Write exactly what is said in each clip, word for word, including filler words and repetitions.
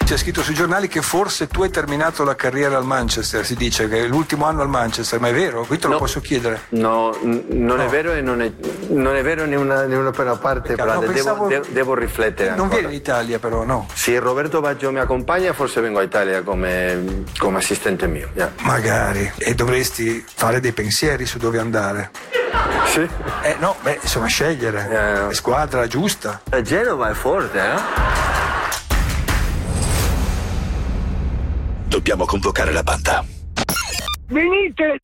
C'è scritto sui giornali che forse tu hai terminato la carriera al Manchester, si dice che è l'ultimo anno al Manchester, ma è vero? Qui te lo no, posso chiedere. No, n- non no. è vero e non è, non è vero né una, né una per una parte, Perché, no, devo, pensavo... devo, devo riflettere non ancora. vieni in Italia però, no? Se Roberto Baggio mi accompagna forse vengo a Italia come, come assistente mio. Yeah. Magari, e dovresti fare dei pensieri su dove andare. Sì? Eh no, beh, insomma, scegliere Eh, la squadra giusta. La Genova è forte, eh? Dobbiamo convocare la banda. Venite!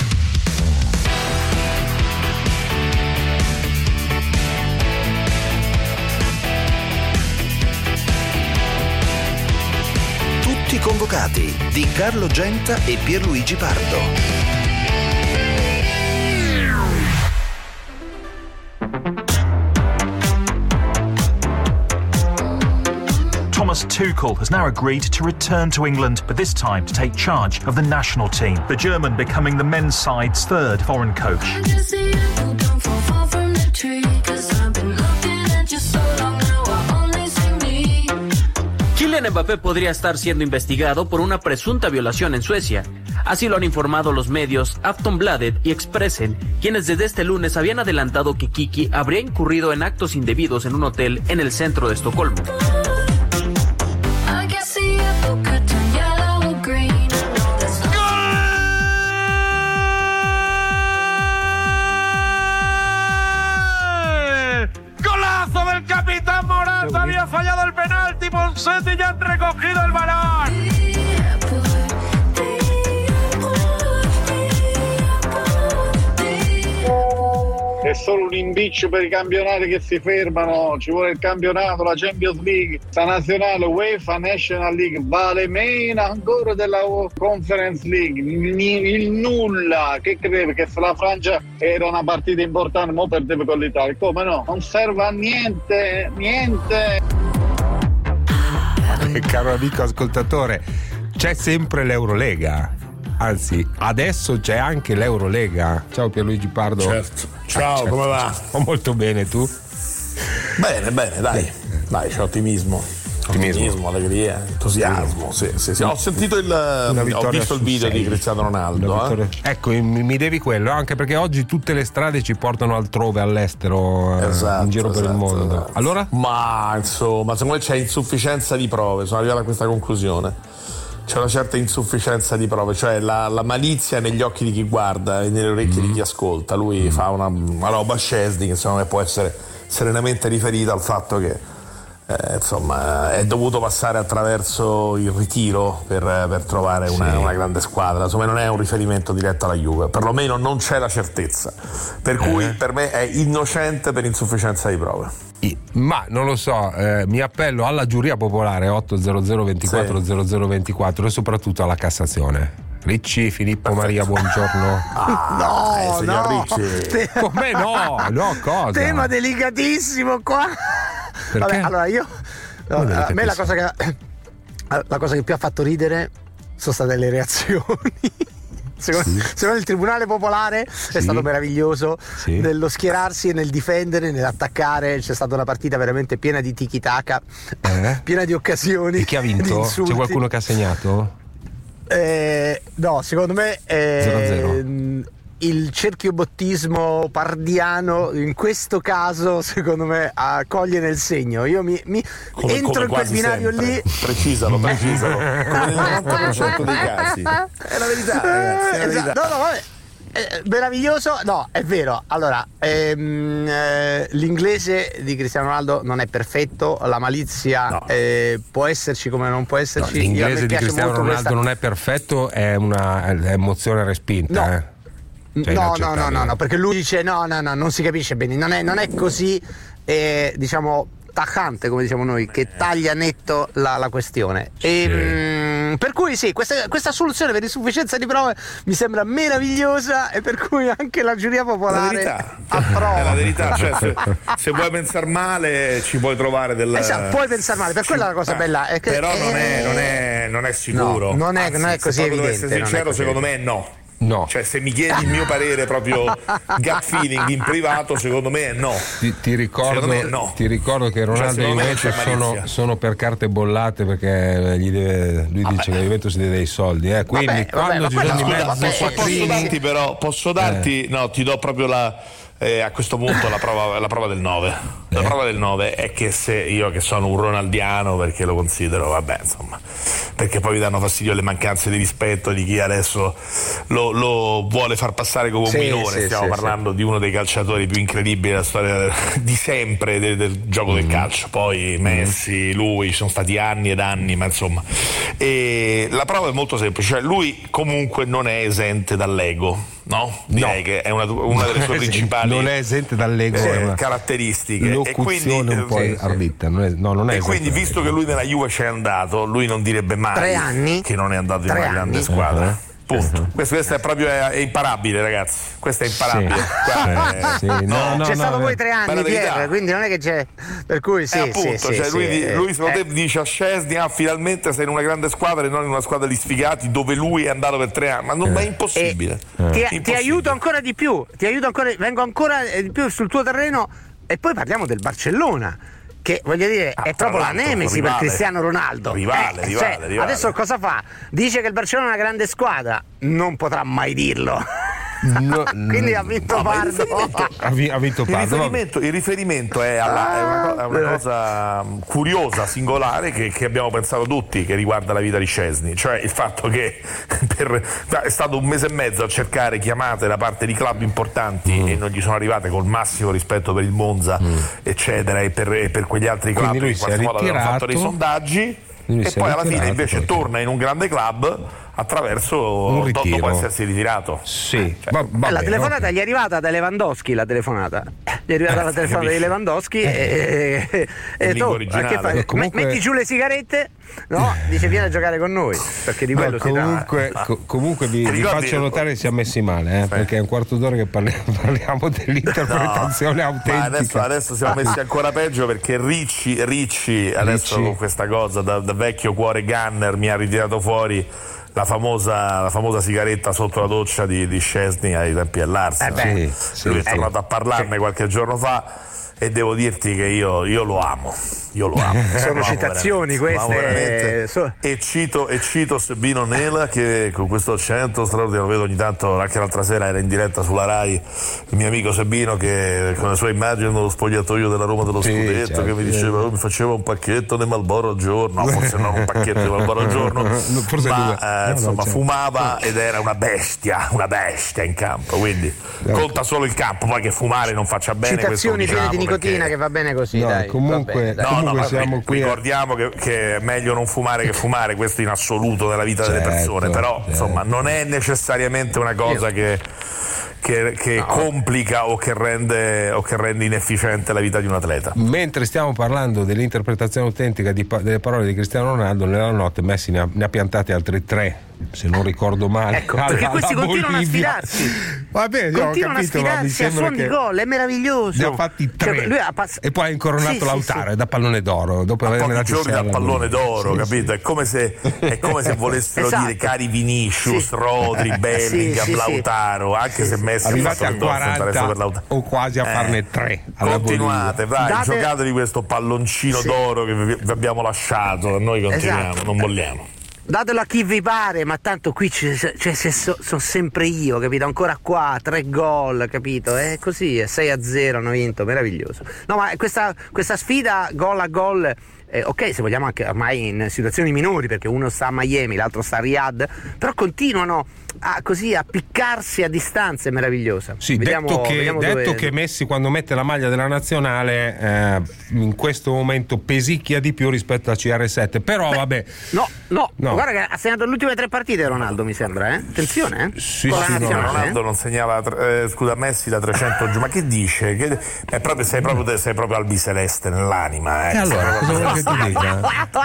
Tutti convocati di Carlo Genta e Pierluigi Pardo. Thomas Tuchel has now agreed to return to England, but this time to take charge of the national team. The German becoming the men's side's third foreign coach. Kylian Mbappé podría estar siendo investigado por una presunta violación en Suecia. Así lo han informado los medios Aftonbladet y Expressen, quienes desde este lunes habían adelantado que Kiki habría incurrido en actos indebidos en un hotel en el centro de Estocolmo. ¡Golazo del capitán Morata! Había fallado el penalti, Ponseti ya han recogido el balón. È solo un impiccio per i campionati che si fermano, ci vuole il campionato, la Champions League, la nazionale, UEFA, National League, vale meno ancora della Conference League, il nulla, che crede che se la Francia era una partita importante, mo perdeva con l'Italia, come no? Non serve a niente, niente. Caro amico ascoltatore, c'è sempre l'Eurolega. Anzi, adesso c'è anche l'Eurolega. Ciao Pierluigi Pardo. Certo. Ciao, ah, certo. Come va? Oh, molto bene, tu? Bene, bene, dai. Dai, c'è ottimismo. Ottimismo, ottimismo allegria, entusiasmo. Sì, sì, sì. Ho sentito il. Ho visto il video di Cristiano Ronaldo. Eh? Ecco, mi devi quello, anche perché oggi tutte le strade ci portano altrove, all'estero, esatto, in giro esatto, per il mondo. Esatto. Allora? Ma insomma, secondo me c'è insufficienza di prove. Sono arrivato a questa conclusione. C'è una certa insufficienza di prove, cioè la, la malizia negli occhi di chi guarda e nelle orecchie mm. di chi ascolta. Lui mm. fa una, una roba Szczesny che secondo me può essere serenamente riferita al fatto che eh, insomma è dovuto passare attraverso il ritiro per, per trovare una, sì. una grande squadra. Insomma non è un riferimento diretto alla Juve, perlomeno non c'è la certezza, per cui eh. per me è innocente per insufficienza di prove. Ma non lo so, eh, mi appello alla giuria popolare otto zero zero ventiquattro sì. zero zero ventiquattro e soprattutto alla Cassazione. Ricci, Filippo Perfetto. Maria, buongiorno. Ah, no, eh, no. Te- Come no? No, cosa? Tema delicatissimo qua. Vabbè, allora io no, a me la cosa che la cosa che più ha fatto ridere sono state le reazioni. Secondo, sì. secondo il Tribunale Popolare sì. è stato meraviglioso sì. nello schierarsi e nel difendere, nell'attaccare. C'è stata una partita veramente piena di tiki-taka, eh? piena di occasioni. E chi ha vinto? C'è qualcuno che ha segnato? Eh, no, secondo me eh, zero a zero. Il cerchiobottismo pardiano in questo caso secondo me ah, coglie nel segno. Io mi, mi come, entro come in quel binario sempre. lì. Precisalo, precisalo. Come nel novanta per cento dei casi. È la verità, ragazzi, è la verità. No, no, vabbè. Eh, meraviglioso, no, è vero. Allora, ehm, eh, l'inglese di Cristiano Ronaldo non è perfetto, la malizia no. eh, può esserci come non può esserci. No, l'inglese di Cristiano Ronaldo questa... non è perfetto, è una è emozione respinta. No. Eh. Cioè, no, no, no, no, no, perché lui dice no, no, no, non si capisce bene, non è, non è così, eh, diciamo, taccante, come diciamo noi, che taglia netto la, la questione. E, sì. mh, per cui sì, questa, questa soluzione per insufficienza di prove mi sembra meravigliosa e per cui anche la giuria popolare approva. È la verità, cioè se, se vuoi pensare male ci puoi trovare del... Esatto, puoi pensare male, per quella la cosa bella è che... Però è... non, è, non, è, non è sicuro. No, non, è, Anzi, non è così se evidente. Se essere sincero, secondo me no. No. Cioè, se mi chiedi il mio parere proprio gut feeling in privato, secondo me è no. Ti, ti, ricordo, me no. ti ricordo che Ronaldo cioè, e Juventus sono, sono per carte bollate, perché gli deve, lui vabbè. dice che Juventus si deve dei soldi. Eh. Quindi vabbè, quando vabbè, ci sono no, i mezzi posso, posso darti però, posso darti, eh. no, ti do proprio la. Eh, a questo punto la prova, la prova del nove la eh. prova del nove è che se io che sono un ronaldiano, perché lo considero, vabbè, insomma, perché poi mi danno fastidio le mancanze di rispetto di chi adesso lo, lo vuole far passare come un sì, minore, sì, stiamo sì, parlando sì. di uno dei calciatori più incredibili della storia di sempre del, del gioco mm. del calcio, poi Messi, lui, ci sono stati anni ed anni, ma insomma, e la prova è molto semplice, cioè lui comunque non è esente dall'ego, no? Direi no. che è una, una delle sue principali non è esente dall'ego, eh, è una caratteristiche e quindi un po' sì, ardita, non è, no, non è e quindi visto che lui nella Juve c'è andato, lui non direbbe mai Tre anni? che non è andato in una anni. grande squadra. Uh-huh. Punto. Uh-huh. Questo, questo è proprio è, è imparabile, ragazzi. Questo è imparabile. Sì. Guarda, sì, sì. No, no, c'è no, stato no, poi tre anni, Pierre, quindi non è che c'è. Per cui sì, eh, appunto, sì, cioè, sì, lui, sì, lui secondo eh. te dice a Szczesny: ah, finalmente sei in una grande squadra e non in una squadra di sfigati dove lui è andato per tre anni. Ma non eh. è impossibile. Eh. Ti, impossibile. Ti aiuto ancora di più, ti aiuto ancora, vengo ancora di più sul tuo terreno e poi parliamo del Barcellona. Che voglio dire ah, è proprio la nemesi rivale, per Cristiano Ronaldo. Rivale, eh, rivale, cioè, rivale. Adesso cosa fa? Dice che il Barcellona è una grande squadra, non potrà mai dirlo. No, quindi ha vinto no, Pardo. Ha vinto Pardo. Il riferimento, il riferimento è, alla, è, una, è una cosa curiosa, singolare, che, che abbiamo pensato tutti, che riguarda la vita di Szczesny, cioè il fatto che per, è stato un mese e mezzo a cercare chiamate da parte di club importanti mm. e non gli sono arrivate, col massimo rispetto per il Monza mm. eccetera, e per, e per quegli altri club che in qualche modo avevano fatto dei sondaggi, e poi alla fine invece perché... torna in un grande club attraverso un ritiro. dopo essersi ritirato. Sì, cioè, va, va la bene, telefonata okay. gli è arrivata da Lewandowski, la telefonata gli è arrivata eh, la telefonata di Lewandowski e, e, e tu, che fai? Comunque... metti giù le sigarette, no? Dice vieni a giocare con noi, perché di quello no, comunque, si co- comunque vi, vi faccio notare che siamo messi male, eh, perché è un quarto d'ora che parliamo, parliamo dell'interpretazione no, autentica. Adesso, adesso siamo messi ancora peggio, perché Ricci, Ricci adesso Ricci. con questa cosa da, da vecchio cuore gunner mi ha ritirato fuori la famosa, la famosa sigaretta sotto la doccia di, di Szczesny ai tempi dell'Arsenal. Eh sì, sì, lui è tornato a parlarne sì. qualche giorno fa e devo dirti che io, io lo amo. Io lo amo. Sono lo citazioni amo queste. So... E cito, e cito Sebino Nela, che con questo accento straordinario, vedo ogni tanto, anche l'altra sera era in diretta sulla Rai il mio amico Sebino, che con la sua immagine dello spogliatoio della Roma dello sì, Scudetto, certo, che mi diceva oh, mi faceva un pacchetto di Marlboro al giorno, no, forse non un pacchetto di Marlboro al giorno, forse ma eh, no, insomma no, certo. fumava ed era una bestia, una bestia in campo, quindi no, conta solo il campo, poi che fumare non faccia bene. Citazioni piene diciamo, di nicotina perché... che va bene così, no, dai. Comunque, bene, dai. No, comunque no, siamo ma qui ricordiamo che, che è meglio non fumare che fumare, questo in assoluto nella vita certo, delle persone, però certo. insomma non è necessariamente una cosa Io. che che, che no. complica o che rende o che rende inefficiente la vita di un atleta. Mentre stiamo parlando dell'interpretazione autentica di, delle parole di Cristiano Ronaldo, nella notte Messi ne ha, ne ha piantate altri tre, se non ricordo male. Ecco, alla, perché questi continuano Bolivia. a sfidarsi. Va bene, continuano ho capito, a sfidarsi a suon di gol, è meraviglioso. Ne ha fatti tre. Cioè, lui ha pass- e poi ha incoronato sì, Lautaro sì, sì. da pallone d'oro. Dopo a pochi giorni da pallone d'oro, sì, capito? Sì. È come se è come se volessero esatto. dire cari Vinicius, sì. Rodri, Bellingham, sì, sì, Lautaro, anche se Messi arrivati a quaranta o quasi a farne eh, tre. Continuate, vai, Date... giocatevi questo palloncino sì. d'oro che vi, vi abbiamo lasciato, noi continuiamo, esatto. non vogliamo. Datelo a chi vi pare, ma tanto qui c- cioè, se so, sono sempre io, capito? Ancora qua, tre gol, capito? È così, è sei a zero hanno vinto, meraviglioso. No, ma questa, questa sfida gol a gol, eh, ok, se vogliamo anche ormai in situazioni minori, perché uno sta a Miami, l'altro sta a Riyadh, però continuano a, così a piccarsi a distanza, è meravigliosa. Sì, vediamo, detto, che, detto dove... che Messi quando mette la maglia della nazionale eh, in questo momento pesicchia di più rispetto a C R sette, però Beh, vabbè. No, no, no, guarda che ha segnato le ultime tre partite Ronaldo, mi sembra, eh? Attenzione, eh? Sì, sì, no, Ronaldo eh? non segnava eh, scusa, Messi da trecento giù, ma che dice? Che, è proprio, sei, proprio, sei proprio albiceleste nell'anima, eh? E allora, cosa vuoi che ti dica?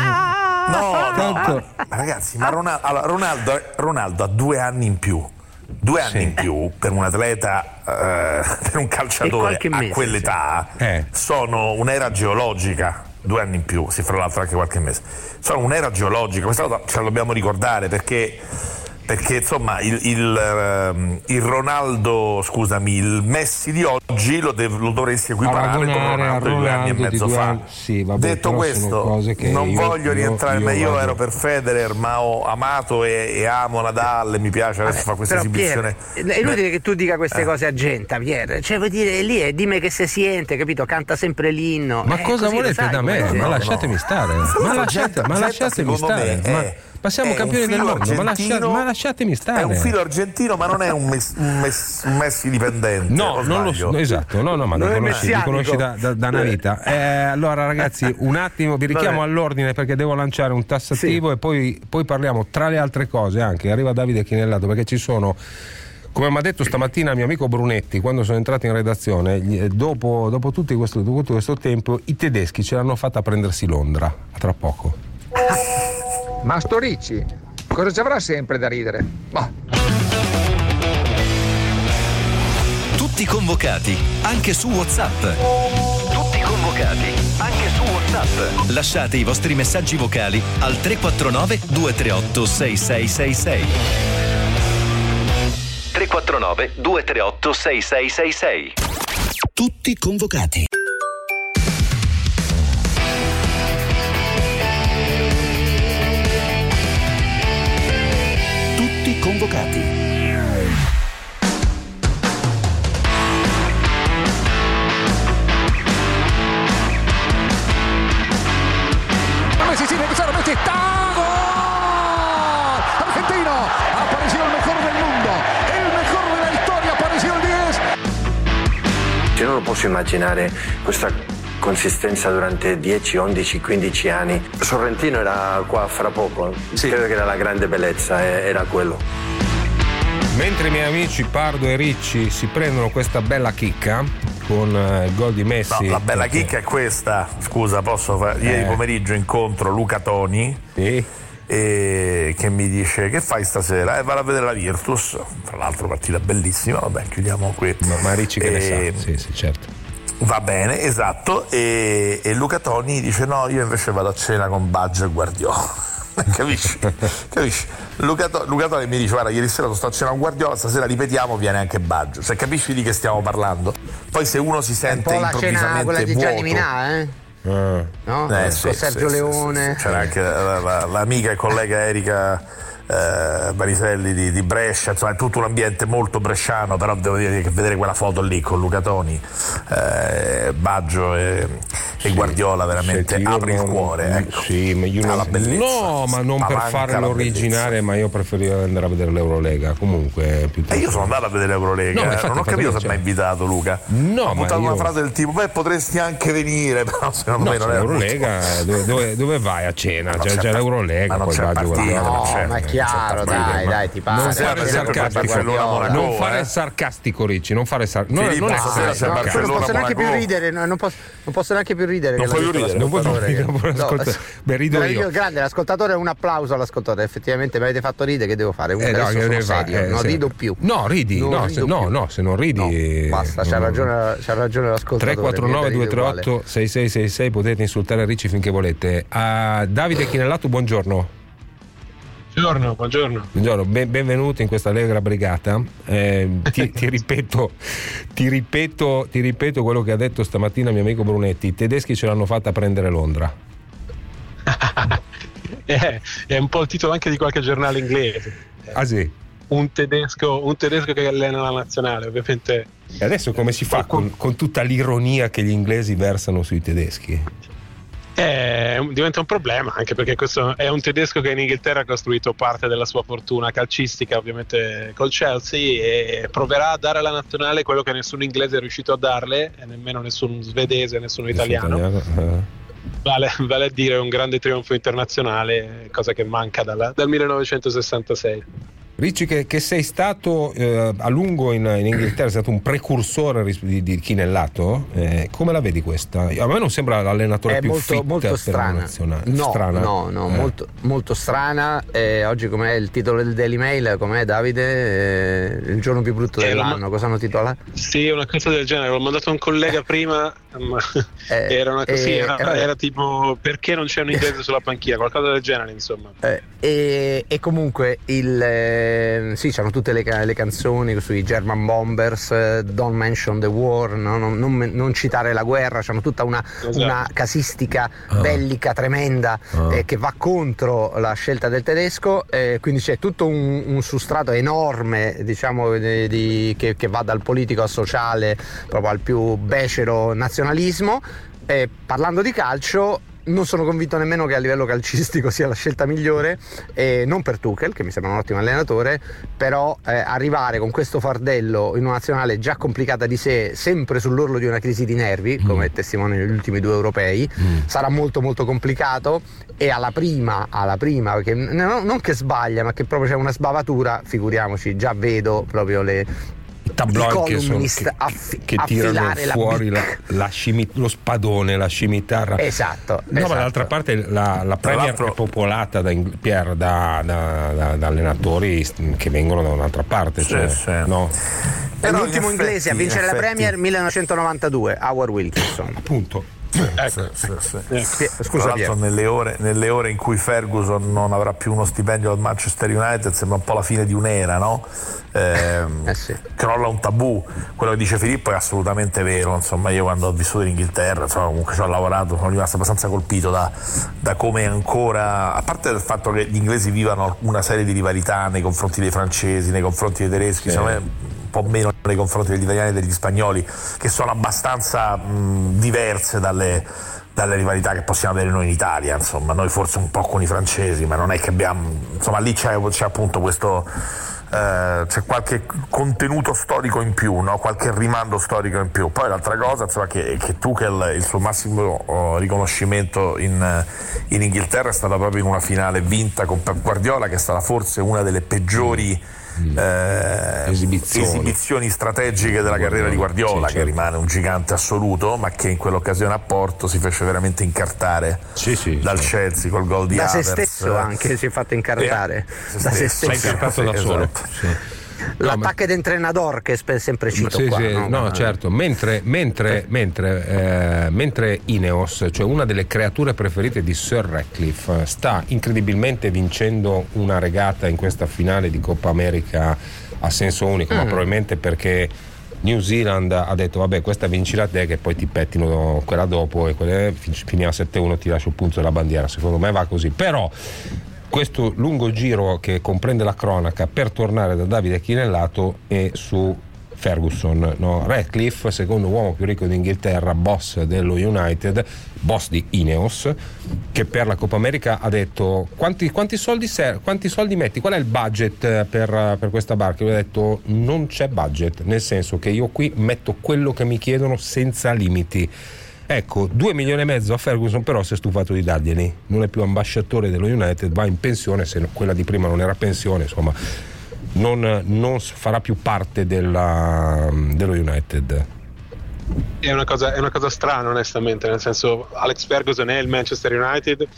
No, no, ma, ragazzi, ma Ronaldo, allora, Ronaldo, Ronaldo ha due anni in più, due anni sì. in più per un atleta, eh, per un calciatore a mese, quell'età, sì. eh. sono un'era geologica. Due anni in più, sì, fra l'altro anche qualche mese. Sono un'era geologica, questa cosa ce la dobbiamo ricordare, perché perché insomma il, il, il Ronaldo, scusami, il Messi di oggi lo, dev, lo dovresti equiparare con Ronaldo di due anni e mezzo fa. Sì, vabbè, detto questo, non io, voglio rientrare, io, ma io io ero per Federer, ma ho amato e, e amo Nadal, e mi piace adesso fa questa esibizione. Pier, è inutile che tu dica queste eh. cose a Genta, Pier, cioè vuol dire lì è dimmi che si siente, capito? Canta sempre l'inno. Ma eh, cosa volete sai, da me? Ma lasciatemi no. stare, ma, lasciate, ma lasciatemi stare. Ma, ma siamo campioni del mondo, ma, lascia, ma lasciatemi stare. È un filo argentino, ma non è un, mes, un, mes, un Messi dipendente. No, non lo so, esatto, no, no, ma lo conosci, li conosci da, da, da una vita. Eh, allora, ragazzi, un attimo, vi richiamo Vabbè. all'ordine perché devo lanciare un tassativo sì. e poi, poi parliamo tra le altre cose anche. Arriva Davide Chinellato perché ci sono. Come mi ha detto stamattina il mio amico Brunetti quando sono entrato in redazione, dopo, dopo, tutto questo, dopo tutto questo tempo i tedeschi ce l'hanno fatta a prendersi Londra. A tra poco. Ma sto Ricci, cosa ci avrà sempre da ridere? Bah. Tutti convocati, anche su WhatsApp. Tutti convocati, anche su WhatsApp. Lasciate i vostri messaggi vocali al tre quattro nove due tre otto sei sei sei sei. tre quattro nove due tre otto sei sei sei sei. Tutti convocati. Tutti convocati. Messi si deve fare Messi. Gol! Argentino, apareció el mejor del mundo. Io non lo posso immaginare questa consistenza durante dieci, undici, quindici anni. Sorrentino era qua fra poco, sì. Credo che era la grande bellezza, era quello. Mentre i miei amici Pardo e Ricci si prendono questa bella chicca con il gol di Messi. No, la bella perché... chicca è questa, scusa, posso fare? Ieri eh. pomeriggio incontro Luca Toni. Sì. E che mi dice che fai stasera? Eh, vado a vedere la Virtus, tra l'altro partita bellissima, vabbè chiudiamo qui. Ma, ma Ricci che e... ne sa? Sì, sì, certo. Va bene, esatto, e, e Luca Toni dice no, io invece vado a cena con Baggio e Guardiola. Capisci? Capisci? Luca, to- Luca Toni mi dice guarda ieri sera sono stato a cena con Guardiola, stasera ripetiamo, viene anche Baggio. Cioè capisci di che stiamo parlando? Poi se uno si sente improvvisamente quella di Gianni vuoto, Minà, eh? Uh. No? Eh, sì, Sergio sì, Leone sì, sì. C'era anche la, la, l'amica e collega Erika eh, Bariselli di, di Brescia, insomma è tutto un ambiente molto bresciano, però devo dire che vedere quella foto lì con Luca Toni, eh, Baggio e, sì, e Guardiola veramente sì, apre non, il cuore, ecco. Sì, ma io non, no, ma non per fare l'originale, ma io preferivo andare a vedere l'Eurolega comunque e eh, io sono andato a vedere l'Eurolega, no, infatti, non ho capito se mi ha invitato Luca, no, ho buttato io... una frase del tipo beh potresti anche venire, però secondo no, me non è l'Eurolega dove, dove, dove vai a cena? C'è, c'è, c'è l'Eurolega, poi Baggio Guardiola. No, ma è chiaro, dai, dai, ti pare. Non fare il sarcastico, non fare il sarcastico, Ricci, non fare sarcastico. Non, non, non posso neanche più ridere, non posso, non posso neanche più ridere. Non puoi più ridere, non puoi più ridere. Beh, rido io. Grande, l'ascoltatore, un applauso all'ascoltatore. Effettivamente mi avete fatto ridere, che devo fare? Adesso sono serio, non rido più. No, ridi, no, no, se non ridi. Basta, c'ha ragione, c'ha ragione l'ascoltatore. tre quattro nove due tre otto sei sei sei sei, potete insultare Ricci finché volete. Davide Chinellato, buongiorno. Buongiorno, buongiorno. Buongiorno, ben, benvenuto in questa allegra brigata. Eh, ti, ti, ripeto, ti ripeto, ti ripeto quello che ha detto stamattina mio amico Brunetti: i tedeschi ce l'hanno fatta prendere Londra. è, è un po' il titolo anche di qualche giornale inglese. Ah sì? Un tedesco, un tedesco che allena la nazionale, ovviamente. E adesso come si fa con, con tutta l'ironia che gli inglesi versano sui tedeschi? Eh, diventa un problema, anche perché questo è un tedesco che in Inghilterra ha costruito parte della sua fortuna calcistica, ovviamente col Chelsea, e proverà a dare alla nazionale quello che nessun inglese è riuscito a darle, e nemmeno nessun svedese, nessun italiano. italiano eh. vale, vale a dire un grande trionfo internazionale, cosa che manca dalla, dal millenovecentosessantasei. Ricci, che, che sei stato eh, a lungo in, in Inghilterra, sei stato un precursore di, di Chinellato, eh, come la vedi questa? A me non sembra l'allenatore è più molto, fit molto per strana. la nazionale. No, strana. no, no, eh. molto, molto strana. Eh, oggi com'è il titolo del Daily Mail? Com'è, Davide? Eh, il giorno più brutto dell'anno, cosa hanno titolato? Sì, una cosa del genere. L'ho mandato a un collega prima, eh, erano così, eh, era, eh, era tipo perché non c'è un inglese sulla panchina, qualcosa del genere, insomma. Eh, e, e comunque il eh, sì, c'hanno tutte le, le canzoni sui German Bombers, eh, Don't Mention the War, no? non, non, non citare la guerra, c'hanno tutta una, esatto. una casistica oh. bellica tremenda oh. eh, che va contro la scelta del tedesco, eh, quindi c'è tutto un, un sustrato enorme, diciamo, di, di, che, che va dal politico al sociale, proprio al più becero nazionalismo. Eh, parlando di calcio, non sono convinto nemmeno che a livello calcistico sia la scelta migliore, eh, non per Tuchel, che mi sembra un ottimo allenatore, però eh, arrivare con questo fardello in una nazionale già complicata di sé, sempre sull'orlo di una crisi di nervi, mm. come testimoniano gli ultimi due europei, mm. sarà molto molto complicato, e alla prima, alla prima, perché no, non che sbaglia, ma che proprio c'è una sbavatura, figuriamoci, già vedo proprio le tabloid che, sono, che, affi- che tirano fuori la la, la scimi- lo spadone, la scimitarra. Esatto. No, esatto. ma d'altra parte la, la Premier è popolata da, Pierre, da, da, da, da allenatori che vengono da un'altra parte. Sì, cioè, sì. No? È l'ultimo effetti, inglese a vincere la effetti. Premier millenovecentonovantadue, Howard Wilkinson. Appunto. Ecco, sì, sì, sì. Scusa, tra l'altro nelle ore, nelle ore in cui Ferguson non avrà più uno stipendio al Manchester United sembra un po' la fine di un'era, no? Eh, eh sì. Crolla un tabù. Quello che dice Filippo è assolutamente vero, insomma, io quando ho vissuto in Inghilterra, insomma, comunque ci ho lavorato, sono rimasto abbastanza colpito da, da come ancora, a parte il fatto che gli inglesi vivano una serie di rivalità nei confronti dei francesi, nei confronti dei tedeschi, sì. un po' meno nei confronti degli italiani e degli spagnoli, che sono abbastanza mh, diverse dalle, dalle rivalità che possiamo avere noi in Italia, insomma, noi forse un po' con i francesi, ma non è che abbiamo, insomma, lì c'è, c'è appunto questo eh, c'è qualche contenuto storico in più, no? Qualche rimando storico in più. Poi l'altra cosa, insomma, che, che Tuchel, il suo massimo oh, riconoscimento in, in Inghilterra è stata proprio in una finale vinta con Pep Guardiola, che è stata forse una delle peggiori Eh, esibizioni. esibizioni strategiche della carriera di Guardiola, sì, certo. Che rimane un gigante assoluto, ma che in quell'occasione a Porto si fece veramente incartare sì, sì, dal sì. Chelsea col gol di da Havertz. se stesso anche si è fatto incartare eh, da se stesso, si è incartato da solo, esatto. sì. L'attacco no, d'entrenador che sempre cito sì, qua, sì, no? no, certo, mentre, mentre, mentre, eh, mentre Ineos, cioè una delle creature preferite di Sir Ratcliffe, sta incredibilmente vincendo una regata in questa finale di Coppa America a senso unico, mm. ma probabilmente perché New Zealand ha detto vabbè, questa vinci la te che poi ti pettino quella dopo e quella finiva sette a uno, ti lascio il punto della bandiera. Secondo me va così, però questo lungo giro che comprende la cronaca per tornare da Davide Chinellato è su Ferguson, no? Ratcliffe, secondo uomo più ricco d'Inghilterra, boss dello United, boss di Ineos, che per la Coppa America ha detto quanti, quanti soldi ser- quanti soldi metti, qual è il budget per, per questa barca? Io ho detto non c'è budget, nel senso che io qui metto quello che mi chiedono senza limiti. Ecco, due milioni e mezzo a Ferguson, però si è stufato di darglieli, non è più ambasciatore dello United, va in pensione, se quella di prima non era pensione, insomma non, non farà più parte della, dello United. È una cosa, è una cosa strana, onestamente, nel senso, Alex Ferguson è il Manchester United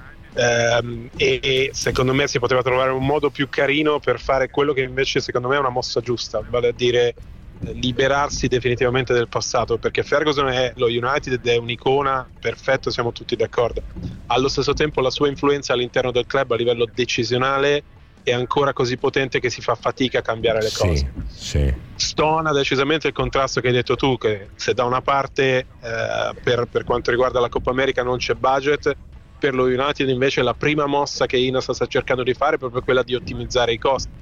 ehm, e, e secondo me si poteva trovare un modo più carino per fare quello che invece secondo me è una mossa giusta, vale a dire liberarsi definitivamente del passato, perché Ferguson è lo United ed è un'icona, perfetto, siamo tutti d'accordo. Allo stesso tempo la sua influenza all'interno del club a livello decisionale è ancora così potente che si fa fatica a cambiare le sì, cose. Sì. Stona decisamente il contrasto che hai detto tu, che se da una parte eh, per, per quanto riguarda la Coppa America non c'è budget, per lo United invece la prima mossa che Ineos sta cercando di fare è proprio quella di ottimizzare i costi.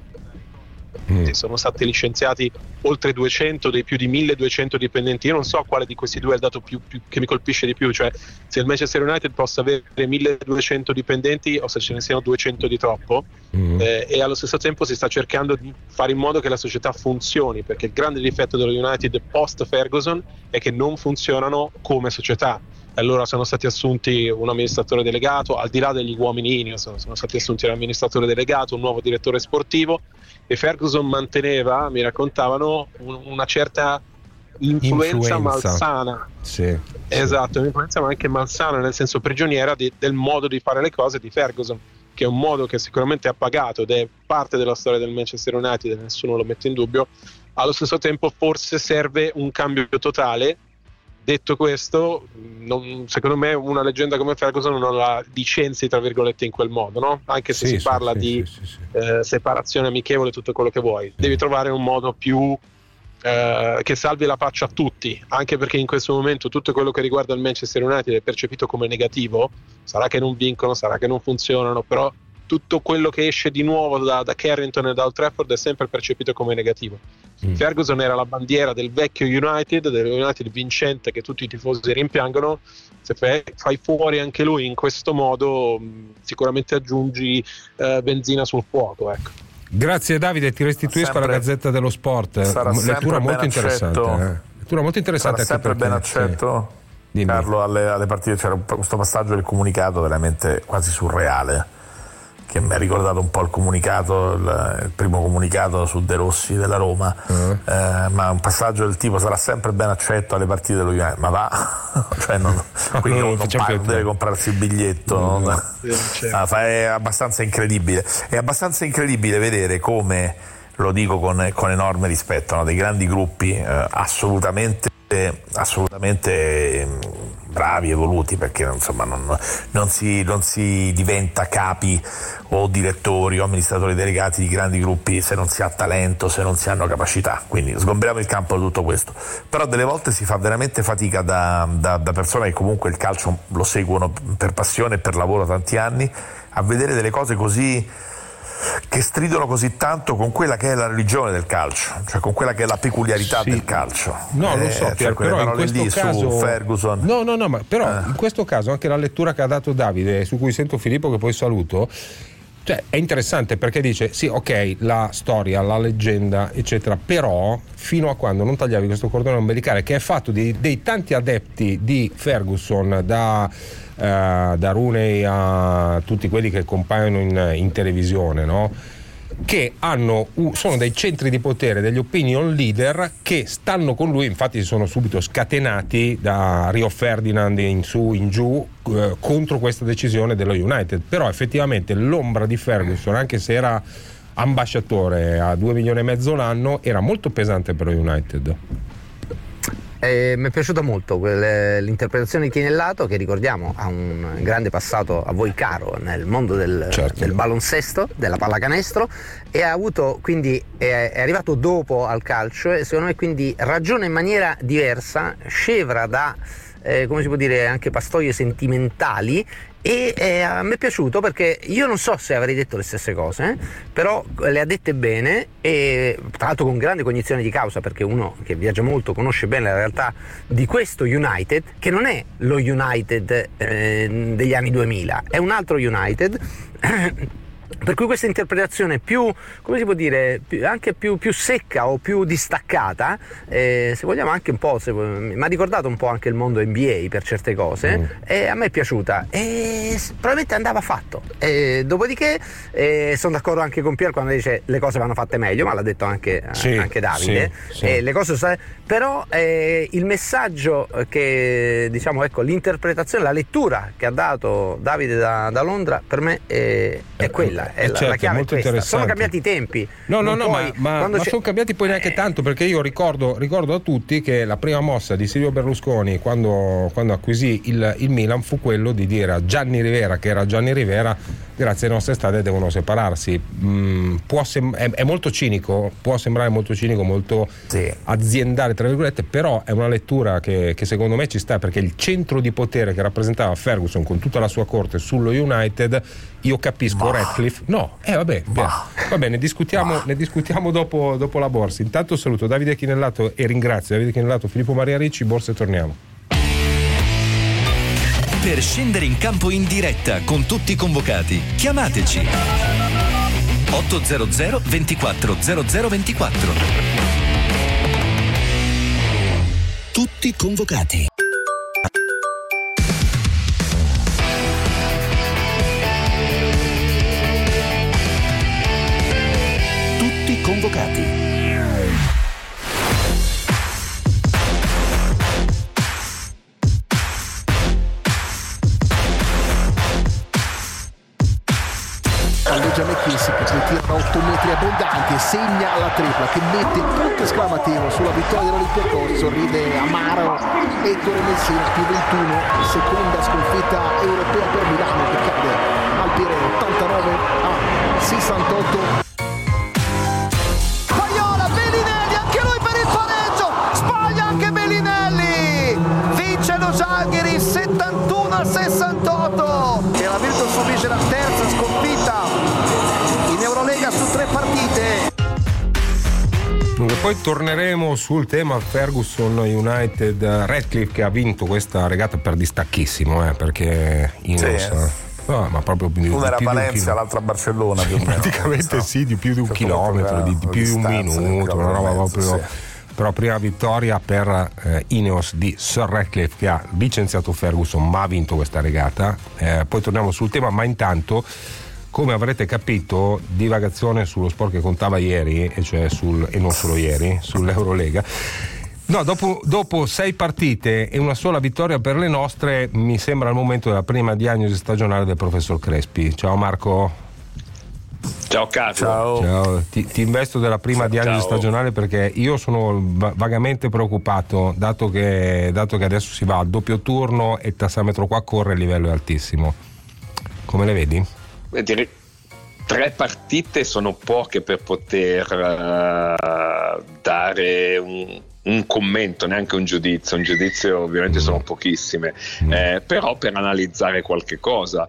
Mm. Sono stati licenziati oltre duecento dei più di milleduecento dipendenti. Io non so quale di questi due è il dato più, più, che mi colpisce di più, cioè se il Manchester United possa avere milleduecento dipendenti o se ce ne siano duecento di troppo. Mm. eh, e allo stesso tempo si sta cercando di fare in modo che la società funzioni, perché il grande difetto dello United post Ferguson è che non funzionano come società. Allora sono stati assunti un amministratore delegato, al di là degli uomini Ineos, sono, sono stati assunti un amministratore delegato, un nuovo direttore sportivo, e Ferguson manteneva, mi raccontavano, un, una certa influenza, influenza. malsana. Sì, esatto, sì. Un'influenza ma anche malsana, nel senso prigioniera di, del modo di fare le cose di Ferguson, che è un modo che sicuramente ha pagato ed è parte della storia del Manchester United, nessuno lo mette in dubbio. Allo stesso tempo forse serve un cambio totale detto questo, non, secondo me una leggenda come Ferguson non la licenzi tra virgolette in quel modo, no? Anche se sì, si sì, parla sì, di sì, sì, sì. Eh, separazione amichevole, tutto quello che vuoi, devi trovare un modo più eh, che salvi la faccia a tutti, anche perché in questo momento tutto quello che riguarda il Manchester United è percepito come negativo. Sarà che non vincono, sarà che non funzionano, però tutto quello che esce di nuovo da, da Carrington e da Old Trafford è sempre percepito come negativo. mm. Ferguson era la bandiera del vecchio United, del United vincente che tutti i tifosi rimpiangono. Se fai, fai fuori anche lui in questo modo, mh, sicuramente aggiungi eh, benzina sul fuoco, ecco. Grazie Davide, ti restituisco sempre, alla Gazzetta dello Sport. Sarà lettura molto interessante eh. lettura molto interessante. Sarà sempre ben accetto, sì. Carlo, alle, alle partite. C'era questo passaggio del comunicato veramente quasi surreale, che mi ha ricordato un po' il comunicato, il, il primo comunicato su De Rossi della Roma, uh-huh. eh, ma un passaggio del tipo: sarà sempre ben accetto alle partite dello United. Ma va, cioè non, quindi non, non, non deve comprarsi il biglietto, mm-hmm. non, ah, è abbastanza incredibile. È abbastanza incredibile vedere come, lo dico con, con enorme rispetto, no, dei grandi gruppi eh, assolutamente assolutamente bravi, evoluti, perché insomma non, non, si, non si diventa capi o direttori o amministratori delegati di grandi gruppi se non si ha talento, se non si hanno capacità. Quindi sgombriamo il campo da tutto questo, però delle volte si fa veramente fatica da, da, da persone che comunque il calcio lo seguono per passione e per lavoro da tanti anni, a vedere delle cose così che stridono così tanto con quella che è la religione del calcio, cioè con quella che è la peculiarità sì. del calcio. No, lo so, eh, Pier, cioè però in questo lì caso su Ferguson. No, no, no, ma però eh. in questo caso anche la lettura che ha dato Davide, su cui sento Filippo che poi saluto, cioè è interessante perché dice sì, ok, la storia, la leggenda, eccetera, però fino a quando non tagliavi questo cordone ombelicale che è fatto di, dei tanti adepti di Ferguson, da Uh, da Rooney a tutti quelli che compaiono in, in televisione, no? Che hanno sono dei centri di potere, degli opinion leader che stanno con lui, infatti si sono subito scatenati da Rio Ferdinand in su in giù uh, contro questa decisione dello United. Però effettivamente l'ombra di Ferguson, anche se era ambasciatore a due milioni e mezzo l'anno, era molto pesante per lo United. Eh, mi è piaciuta molto quelle, l'interpretazione di Chinellato, che ricordiamo ha un grande passato a voi caro nel mondo del, certo. del baloncesto, della pallacanestro, e ha avuto quindi è, è arrivato dopo al calcio e secondo me quindi ragiona in maniera diversa, scevra da eh, come si può dire anche pastoie sentimentali. E eh, a me è piaciuto perché io non so se avrei detto le stesse cose, eh, però le ha dette bene, e tra l'altro con grande cognizione di causa, perché uno che viaggia molto conosce bene la realtà di questo United, che non è lo United eh, degli anni duemila, è un altro United. Per cui questa interpretazione più, come si può dire, più, anche più, più secca o più distaccata, eh, se vogliamo anche un po', se, mi ha ricordato un po' anche il mondo N B A per certe cose, mm. e a me è piaciuta e probabilmente andava fatto. E dopodiché eh, sono d'accordo anche con Pier quando dice le cose vanno fatte meglio, ma l'ha detto anche, sì, anche Davide, sì, sì. E le cose sono state, però eh, il messaggio che, diciamo, ecco, l'interpretazione, la lettura che ha dato Davide da, da Londra per me è, è quella. È la, certo, la chiave molto è questa. Interessante. Sono cambiati i tempi. No, no, no, puoi, ma, ma, ma sono cambiati poi neanche eh. tanto, perché io ricordo, ricordo a tutti che la prima mossa di Silvio Berlusconi quando, quando acquisì il, il Milan fu quello di dire a Gianni Rivera, che era Gianni Rivera, grazie alle nostre strade devono separarsi. Mm, può sem- è, è molto cinico, può sembrare molto cinico, molto sì. aziendale tra virgolette, però è una lettura che, che secondo me ci sta, perché il centro di potere che rappresentava Ferguson con tutta la sua corte sullo United, io capisco bah. Ratcliffe, no, eh vabbè, bah. va bene, discutiamo, ne discutiamo dopo, dopo la borsa. Intanto saluto Davide Chinellato e ringrazio Davide Chinellato, Filippo Maria Ricci, borsa e torniamo. Per scendere in campo in diretta con tutti i convocati, chiamateci ottocento ventiquattro zero zero ventiquattro. Tutti convocati. Tutti convocati. palleggia McKissick, che tira da otto metri abbondanti e segna la tripla, che mette il punto esclamativo sulla vittoria dell'Olympiacos. Sorride amaro Ettore Messina, più ventuno, seconda sconfitta europea per Milano, che cade al Pireo ottantanove a sessantotto. Paiola, Bellinelli, anche lui per il pareggio, sbaglia anche Bellinelli, vince lo Žalgiris settantuno a sessantotto e la Virtus subisce la terza sconfitta in Eurolega su tre partite. Poi torneremo sul tema Ferguson United Radcliffe, che ha vinto questa regata per distacchissimo, eh, perché Ineos, sì. No, ma proprio più, una era più Valencia, l'altra a Barcellona più o meno. Praticamente no. Sì, di più di un chilometro, di, di più di un minuto, una roba proprio. Sì. Però prima vittoria per eh, Ineos di Sir Radcliffe, che ha licenziato Ferguson ma ha vinto questa regata. Eh, poi torniamo sul tema, ma intanto, come avrete capito, divagazione sullo sport che contava ieri, e cioè sul, e non solo ieri, sull'Eurolega. No, dopo, dopo sei partite e una sola vittoria per le nostre, mi sembra il momento della prima diagnosi stagionale del professor Crespi. Ciao Marco. Ciao Carlo. Ciao. Ciao. Ti, ti investo della prima Ciao. diagnosi stagionale, perché io sono vagamente preoccupato, dato che, dato che adesso si va al doppio turno e il tassametro qua corre, il livello è altissimo. Come le vedi? Direi tre partite sono poche per poter uh, dare un, un commento, neanche un giudizio. Un giudizio ovviamente mm. sono pochissime, mm. eh, però per analizzare qualche cosa.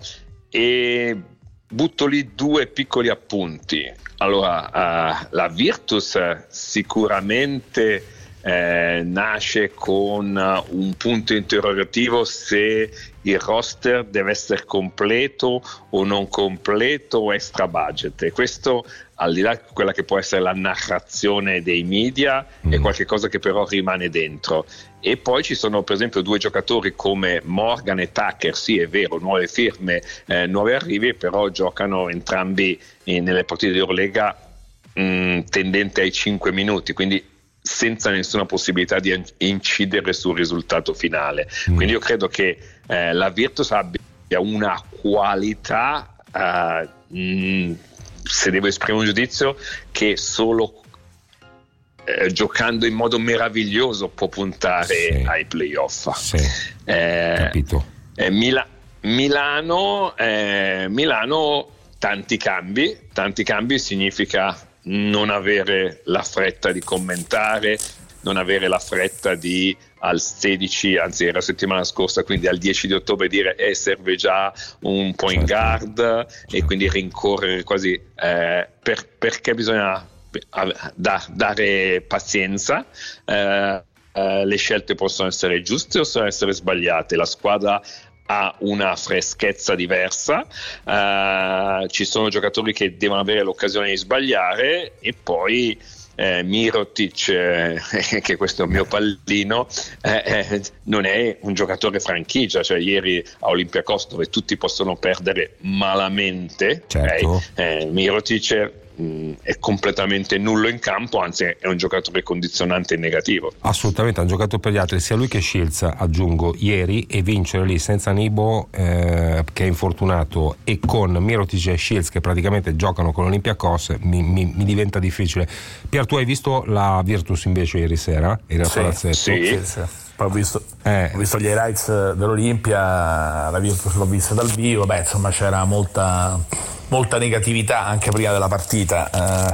E butto lì due piccoli appunti. Allora, uh, la Virtus sicuramente eh, nasce con un punto interrogativo se il roster deve essere completo o non completo o extra budget, e questo, al di là di quella che può essere la narrazione dei media, mm. è qualcosa che però rimane dentro. E poi ci sono per esempio due giocatori come Morgan e Tucker, sì è vero, nuove firme, eh, nuovi arrivi, però giocano entrambi in, nelle partite di Eurolega mh, tendente ai cinque minuti, quindi senza nessuna possibilità di incidere sul risultato finale. Mm. Quindi io credo che eh, la Virtus abbia una qualità, uh, mh, se devo esprimere un giudizio, che solo eh, giocando in modo meraviglioso può puntare sì. ai playoff. Sì. Eh, Capito. Eh, Mila- Milano, eh, Milano tanti cambi, tanti cambi significa non avere la fretta di commentare, non avere la fretta di al sedici, anzi era la settimana scorsa, quindi al dieci di ottobre dire eh, serve già un point guard, certo. E quindi rincorrere quasi eh, per, perché bisogna da, dare pazienza. eh, eh, le scelte possono essere giuste o possono essere sbagliate, la squadra ha una freschezza diversa, uh, ci sono giocatori che devono avere l'occasione di sbagliare, e poi eh, Mirotic, eh, che questo è un mio pallino, eh, eh, non è un giocatore franchigia, cioè ieri a Olympiacos, dove tutti possono perdere malamente, certo. okay? eh, Mirotic è completamente nullo in campo, anzi è un giocatore condizionante in negativo. Assolutamente, ha giocato per gli altri, sia lui che Shields, aggiungo, ieri, e vincere lì senza Nibo eh, che è infortunato, e con Mirotic e Shields che praticamente giocano con l'Olympiacos, mi, mi, mi diventa difficile. Pier, tu hai visto la Virtus invece ieri sera? Era sì, sì, sì, sì. Poi ho visto, eh. ho visto gli highlights dell'Olimpia, la Virtus l'ho vista dal vivo, beh insomma c'era molta molta negatività anche prima della partita, eh,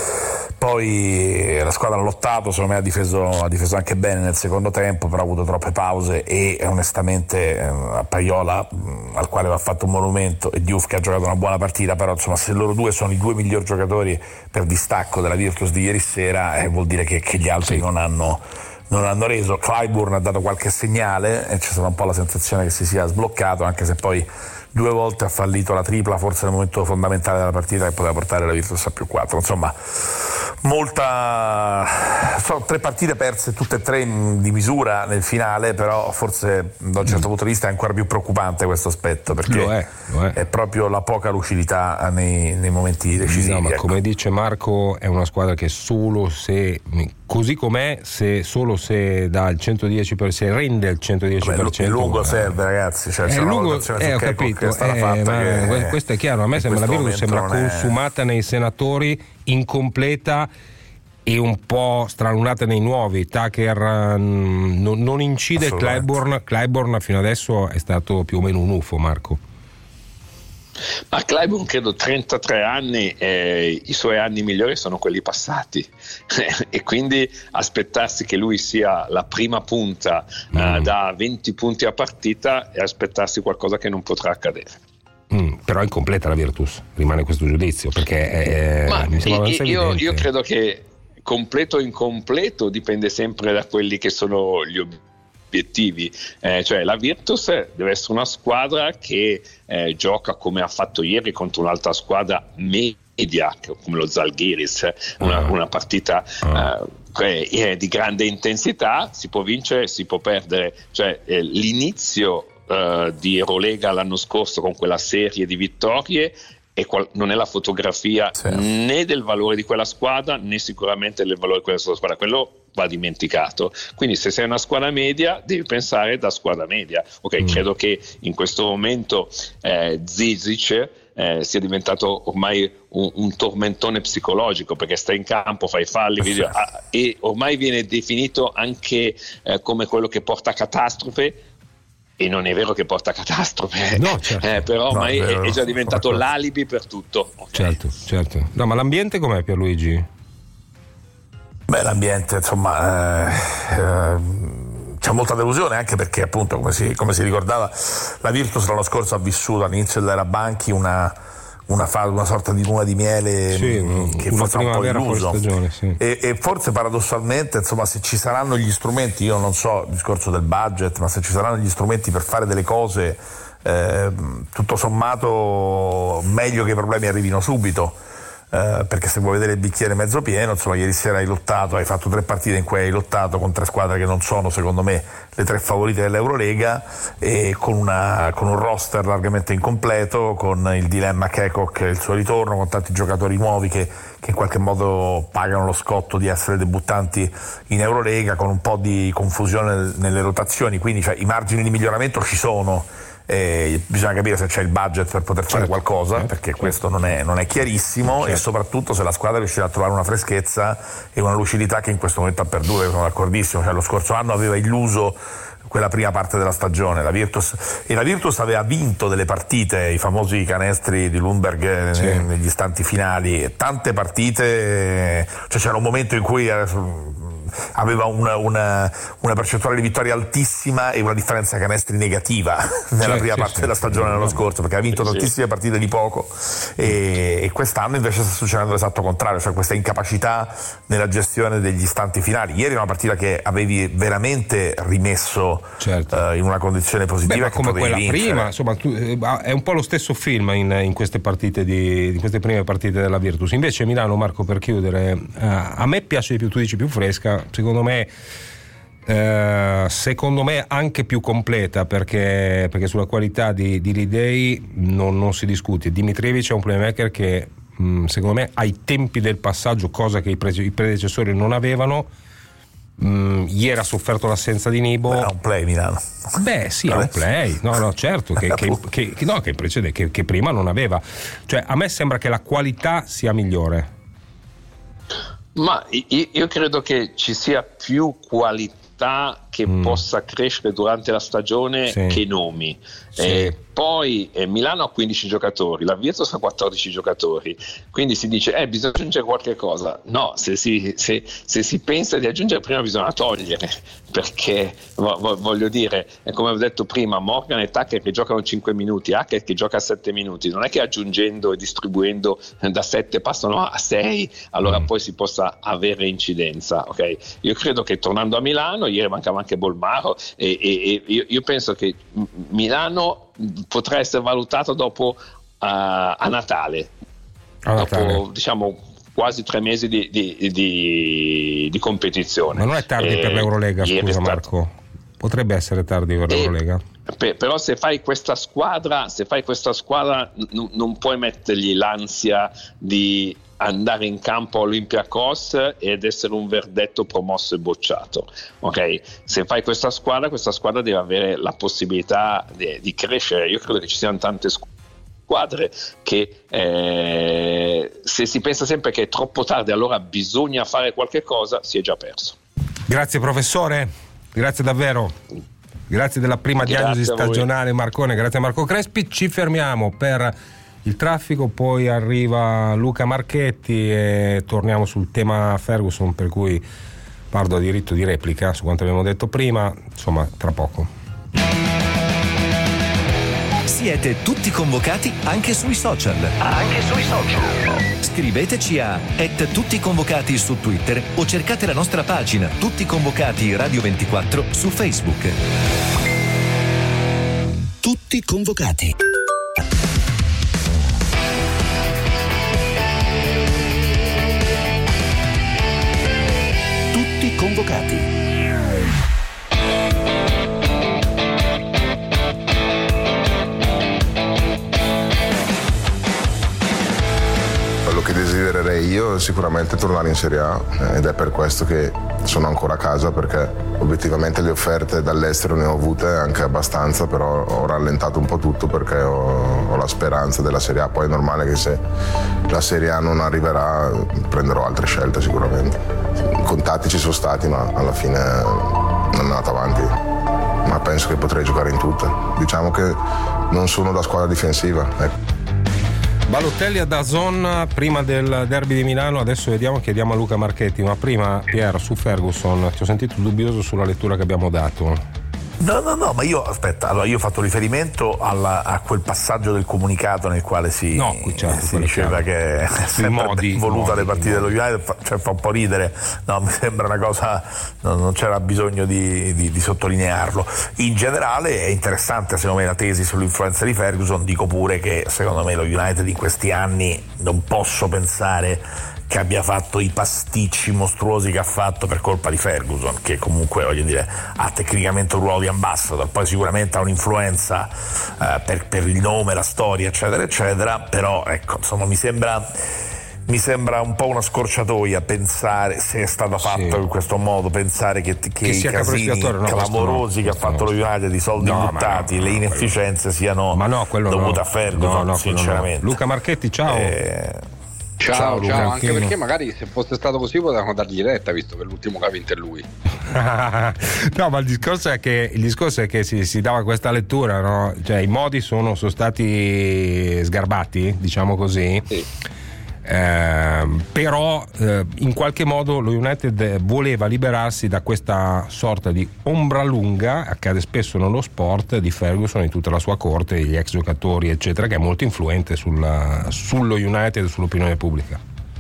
poi la squadra ha lottato, secondo me ha difeso, ha difeso anche bene nel secondo tempo, però ha avuto troppe pause, e onestamente eh, a Paiola, mh, al quale va fatto un monumento, e Diouf che ha giocato una buona partita, però insomma se loro due sono i due migliori giocatori per distacco della Virtus di ieri sera, eh, vuol dire che, che gli altri sì. non hanno non hanno reso. Clyburn ha dato qualche segnale e c'è stata un po' la sensazione che si sia sbloccato, anche se poi due volte ha fallito la tripla, forse nel momento fondamentale della partita, che poteva portare la Virtus a più quattro. Insomma, molta sono tre partite perse tutte e tre di misura nel finale, però forse da un certo punto di vista è ancora più preoccupante questo aspetto, perché lo è, lo è. è proprio la poca lucidità nei, nei momenti decisivi. No, ma ecco. Come dice Marco, è una squadra che solo se, così com'è, se solo se dà il centodieci per cento, se rende il centodieci per cento. Il lungo serve, ragazzi, cioè, è c'è lungo, una eh, ho capito, certo, eh, ma che, questo è chiaro, a me sembra la Virtus sembra consumata è... nei senatori, incompleta e un po' stralunata nei nuovi. Tucker mh, non, non incide. Clyburn, Clyburn fino adesso è stato più o meno un U F O, Marco. Ma Clyburn credo trentatré anni, eh, i suoi anni migliori sono quelli passati e quindi aspettarsi che lui sia la prima punta mm. uh, da venti punti a partita e aspettarsi qualcosa che non potrà accadere. Mm, però è incompleta la Virtus, rimane questo giudizio, perché è, Ma mi sembra io, io, io credo che completo o incompleto dipende sempre da quelli che sono gli obiettivi. obiettivi, eh, cioè la Virtus deve essere una squadra che eh, gioca come ha fatto ieri contro un'altra squadra media come lo Zalgiris, una, una partita eh, eh, di grande intensità, si può vincere, si può perdere, cioè eh, l'inizio eh, di Eurolega l'anno scorso con quella serie di vittorie e qual- non è la fotografia sì. né del valore di quella squadra né sicuramente del valore di quella sua squadra, quello va dimenticato. Quindi se sei una squadra media devi pensare da squadra media. Ok, mm. credo che in questo momento eh, Zizic eh, sia diventato ormai un, un tormentone psicologico, perché sta in campo, fa i falli video, ah, e ormai viene definito anche eh, come quello che porta a catastrofe. E non è vero che porta a catastrofe, no, certo. eh, però ormai no, è, è, è già diventato l'alibi per tutto. Okay. Certo, certo. No, ma l'ambiente com'è, Pierluigi? Beh, l'ambiente, insomma, eh, eh, c'è molta delusione, anche perché appunto, come si, come si ricordava, la Virtus l'anno scorso ha vissuto all'inizio dell'era Banchi una, una, fa, una sorta di luna di miele sì, che forse ha un po' illuso. Stagione, sì. e, e forse paradossalmente, insomma, se ci saranno gli strumenti, io non so il discorso del budget, ma se ci saranno gli strumenti per fare delle cose eh, tutto sommato meglio che i problemi arrivino subito. Uh, perché se vuoi vedere il bicchiere mezzo pieno, insomma, ieri sera hai lottato, hai fatto tre partite in cui hai lottato con tre squadre che non sono, secondo me, le tre favorite dell'Eurolega, e con, una, con un roster largamente incompleto, con il dilemma Kekok e il suo ritorno, con tanti giocatori nuovi che, che in qualche modo pagano lo scotto di essere debuttanti in Eurolega, con un po' di confusione nelle rotazioni, quindi cioè, i margini di miglioramento ci sono. Eh, bisogna capire se c'è il budget per poter fare certo, qualcosa, certo, perché certo. questo non è, non è chiarissimo, certo. e soprattutto se la squadra riuscirà a trovare una freschezza e una lucidità che in questo momento ha perduto. Io sono d'accordissimo, cioè, lo scorso anno aveva illuso quella prima parte della stagione, la Virtus, e la Virtus aveva vinto delle partite, i famosi canestri di Lundberg sì. negli istanti finali, tante partite, cioè c'era un momento in cui aveva una, una, una percentuale di vittoria altissima e una differenza canestri negativa nella certo, prima parte sì, della stagione sì, l'anno no. scorso, perché ha vinto sì. tantissime partite di poco, e, e quest'anno invece sta succedendo l'esatto contrario, cioè questa incapacità nella gestione degli istanti finali. Ieri è una partita che avevi veramente rimesso certo. uh, in una condizione positiva. Beh, ma come quella vincere. prima, insomma, tu, è un po' lo stesso film in, in queste partite di, in queste prime partite della Virtus. Invece Milano, Marco, per chiudere, uh, a me piace di più, tu dici più fresca, secondo me eh, secondo me anche più completa, perché, perché sulla qualità di, di Lidei non, non si discute. Dimitrijevic è un playmaker che mh, secondo me ai tempi del passaggio, cosa che i, pre- i predecessori non avevano, mh, ieri ha sofferto l'assenza di Nibo. Beh, è un play Milano. Beh sì, è un play, no no certo che, che, che, che, no, che, precede, che, che prima non aveva, cioè a me sembra che la qualità sia migliore. Ma io credo che ci sia più qualità che mm. possa crescere durante la stagione sì. che nomi. Sì. Eh, poi eh, Milano ha quindici giocatori, la Virtus ha quattordici giocatori, quindi si dice eh, bisogna aggiungere qualche cosa. No, se si, se, se si pensa di aggiungere prima bisogna togliere, perché vo, voglio dire, come ho detto prima, Morgan e Tucker che giocano cinque minuti, Hackett che gioca sette minuti, non è che aggiungendo e distribuendo da sette passano a sei, allora mm. poi si possa avere incidenza. Okay? Io credo che tornando a Milano, ieri mancava anche Bolmaro, e, e, e io, io penso che Milano potrà essere valutato dopo uh, a Natale, a Natale. dopo diciamo quasi tre mesi di, di, di, di competizione. Ma non è tardi eh, per l'Eurolega, scusa stato... Marco? Potrebbe essere tardi per l'Eurolega. Eh, però se fai questa squadra, se fai questa squadra n- non puoi mettergli l'ansia di andare in campo a Olympiacos ed essere un verdetto promosso e bocciato. Ok, se fai questa squadra, questa squadra deve avere la possibilità di, di crescere. Io credo che ci siano tante squadre che eh, se si pensa sempre che è troppo tardi, allora bisogna fare qualche cosa, si è già perso. Grazie professore, grazie davvero. Grazie della prima Grazie diagnosi stagionale Marcone, grazie a Marco Crespi. Ci fermiamo per il traffico, poi arriva Luca Marchetti e torniamo sul tema Ferguson, per cui parlo a diritto di replica su quanto abbiamo detto prima, insomma tra poco. Siete tutti convocati anche sui social. Anche sui social. Scriveteci a et tutti convocati su Twitter o cercate la nostra pagina Tutti Convocati Radio ventiquattro su Facebook. Tutti convocati. Tutti convocati. Quello che desidererei io è sicuramente tornare in Serie A, ed è per questo che sono ancora a casa, perché obiettivamente le offerte dall'estero ne ho avute anche abbastanza, però ho rallentato un po' tutto perché ho, ho la speranza della Serie A. Poi è normale che se la Serie A non arriverà prenderò altre scelte sicuramente. I contatti ci sono stati, ma alla fine non è andato avanti, ma penso che potrei giocare in tutte. Diciamo che non sono da squadra difensiva, ecco. Balotelli a DAZN prima del derby di Milano, adesso vediamo, chiediamo a Luca Marchetti, ma prima Pier su Ferguson ti ho sentito dubbioso sulla lettura che abbiamo dato. No, no, no, ma io, aspetta, allora io ho fatto riferimento alla, a quel passaggio del comunicato nel quale si, no, certo, si diceva che è sempre modi, voluta le partite modi. dello United, fa, cioè fa un po' ridere, no, mi sembra una cosa, no, non c'era bisogno di, di, di sottolinearlo. In generale è interessante secondo me la tesi sull'influenza di Ferguson, dico pure che secondo me lo United in questi anni non posso pensare che abbia fatto i pasticci mostruosi che ha fatto per colpa di Ferguson, che comunque voglio dire ha tecnicamente un ruolo di ambassador, poi sicuramente ha un'influenza eh, per, per il nome, la storia eccetera eccetera, però ecco insomma mi sembra mi sembra un po' una scorciatoia pensare, se è stato fatto sì. in questo modo, pensare che, che, che i casini no, clamorosi no, che ha fatto no. lo United, i soldi no, buttati, no, le inefficienze quello... siano ma no, dovute no. a Ferguson, no, no, sinceramente. No. Luca Marchetti, ciao. Eh... Ciao, ciao, Luca, ciao. Anche perché magari se fosse stato così potevano dargli retta, visto che l'ultimo che ha vinto è lui. No, ma il discorso è che il discorso è che si, si dava questa lettura, no? Cioè i modi sono, sono stati sgarbati, diciamo così. Sì. Eh, però eh, in qualche modo lo United voleva liberarsi da questa sorta di ombra lunga, accade spesso nello sport, di Ferguson e di tutta la sua corte, gli ex giocatori eccetera, che è molto influente sulla, sullo United e sull'opinione pubblica.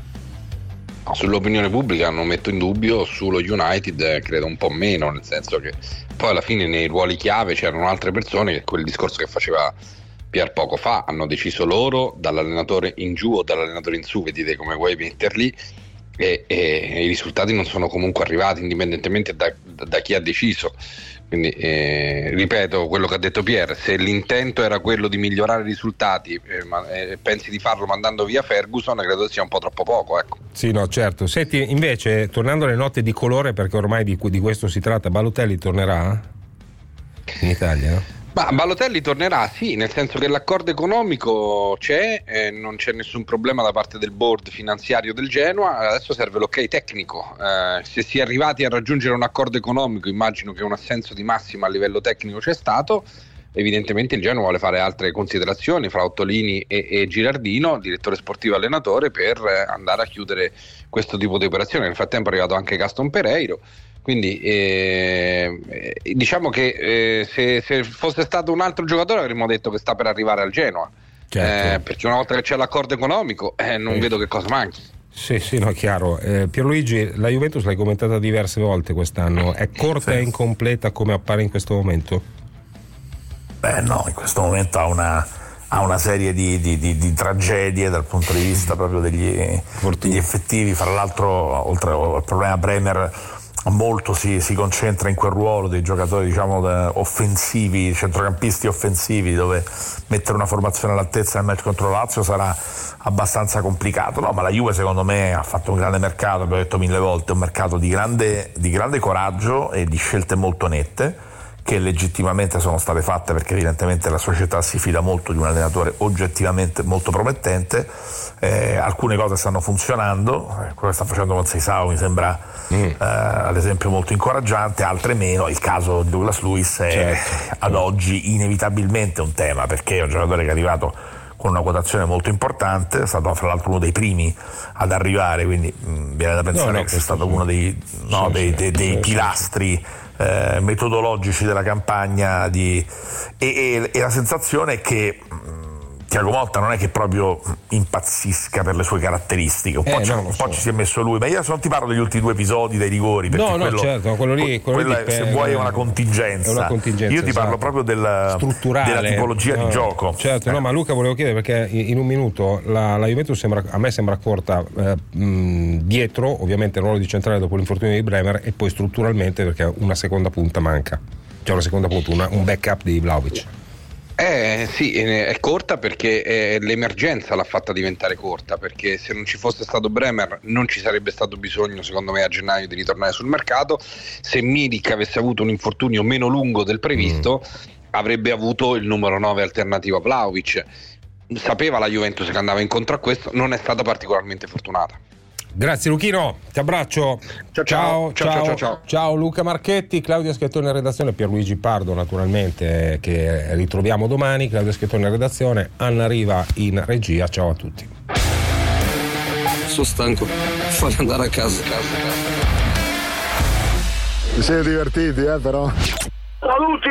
No, sull'opinione pubblica non metto in dubbio, sullo United credo un po' meno, nel senso che poi alla fine nei ruoli chiave c'erano altre persone che quel discorso che faceva Pier poco fa hanno deciso loro, dall'allenatore in giù o dall'allenatore in su, vedete come vuoi metterli, e, e i risultati non sono comunque arrivati indipendentemente da, da chi ha deciso. Quindi eh, ripeto quello che ha detto Pier, se l'intento era quello di migliorare i risultati eh, ma, eh, pensi di farlo mandando via Ferguson, credo sia un po' troppo poco, ecco. Sì, no, certo. Senti, invece, tornando alle note di colore, perché ormai di, di questo si tratta, Balotelli tornerà in Italia, no? Ma Balotelli tornerà, sì, nel senso che l'accordo economico c'è, eh, non c'è nessun problema da parte del board finanziario del Genoa, adesso serve l'ok tecnico. Eh, se si è arrivati a raggiungere un accordo economico, immagino che un assenso di massima a livello tecnico c'è stato. Evidentemente il Genoa vuole fare altre considerazioni fra Ottolini e, e Girardino, direttore sportivo e allenatore, per andare a chiudere questo tipo di operazione. Nel frattempo è arrivato anche Gaston Pereiro. Quindi eh, diciamo che eh, se, se fosse stato un altro giocatore avremmo detto che sta per arrivare al Genoa, certo. eh, perché una volta che c'è l'accordo economico eh, non sì. vedo che cosa manchi. Sì, sì, no, chiaro. Eh, Pierluigi, la Juventus l'hai commentata diverse volte quest'anno, è corta sì. e incompleta come appare in questo momento? Beh no, in questo momento ha una, ha una serie di, di, di, di tragedie dal punto di vista proprio degli, degli effettivi. Fra l'altro, oltre al problema Bremer, molto si, si concentra in quel ruolo dei giocatori, diciamo, offensivi, centrocampisti offensivi, dove mettere una formazione all'altezza del match contro Lazio sarà abbastanza complicato. No, ma la Juve secondo me ha fatto un grande mercato, abbiamo detto mille volte, un mercato di grande, di grande coraggio e di scelte molto nette, che legittimamente sono state fatte, perché evidentemente la società si fida molto di un allenatore oggettivamente molto promettente. Eh, alcune cose stanno funzionando, eh, quello che sta facendo con Seisao mi sembra mm. eh, ad esempio molto incoraggiante, altre meno. Il caso di Douglas Luiz è certo. ad oggi inevitabilmente un tema, perché è un giocatore che è arrivato con una quotazione molto importante, è stato fra l'altro uno dei primi ad arrivare, quindi mh, viene da pensare no, no, che sia stato sì. uno dei, no, sì, dei, sì, dei, dei sì, pilastri eh, metodologici della campagna di, e, e, e la sensazione è che mh, Thiago Motta non è che proprio impazzisca per le sue caratteristiche, un, eh, po', no, un po' ci si è messo lui, ma io non ti parlo degli ultimi due episodi dei rigori, perché no, no, quello, certo, quello lì, quello quella, lì se per, vuoi è una contingenza, è una contingenza io ti esatto. parlo proprio del, strutturale, della tipologia no, di gioco. Certo, eh. no, ma Luca volevo chiedere, perché in un minuto la, la Juventus sembra, a me sembra corta eh, mh, dietro, ovviamente il ruolo di centrale dopo l'infortunio di Bremer, e poi strutturalmente perché una seconda punta manca, cioè una seconda punta, una, un backup di Vlahovic. Eh sì, è corta perché eh, l'emergenza l'ha fatta diventare corta, perché se non ci fosse stato Bremer non ci sarebbe stato bisogno, secondo me, a gennaio di ritornare sul mercato. Se Milik avesse avuto un infortunio meno lungo del previsto mm. avrebbe avuto il numero nove alternativo a Vlahovic. Sapeva la Juventus che andava incontro a questo, non è stata particolarmente fortunata. Grazie Luchino, ti abbraccio. Ciao ciao, ciao, ciao, ciao, ciao, ciao. Ciao Luca Marchetti, Claudia Schettone in redazione, Pierluigi Pardo naturalmente, che ritroviamo domani. Claudia Schettone in redazione, Anna Riva in regia. Ciao a tutti. Sono stanco, fammi andare a casa. Ti siete divertiti, eh, però? Saluti.